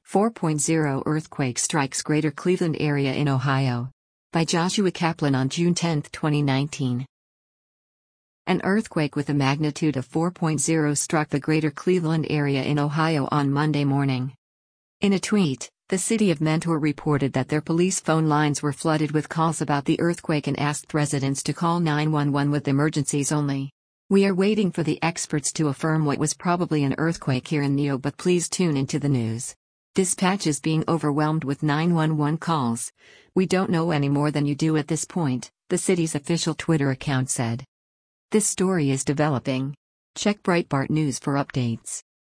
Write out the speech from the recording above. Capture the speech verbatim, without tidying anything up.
four point zero Earthquake strikes Greater Cleveland area in Ohio. By Joshua Kaplan on June tenth, twenty nineteen. An earthquake with a magnitude of four point zero struck the Greater Cleveland area in Ohio on Monday morning. In a tweet, the city of Mentor reported that their police phone lines were flooded with calls about the earthquake and asked residents to call nine one one with emergencies only. "We are waiting for the experts to affirm what was probably an earthquake here in Neo, but please tune into the news. Dispatch is being overwhelmed with nine one one calls. We don't know any more than you do at this point," the city's official Twitter account said. This story is developing. Check Breitbart News for updates.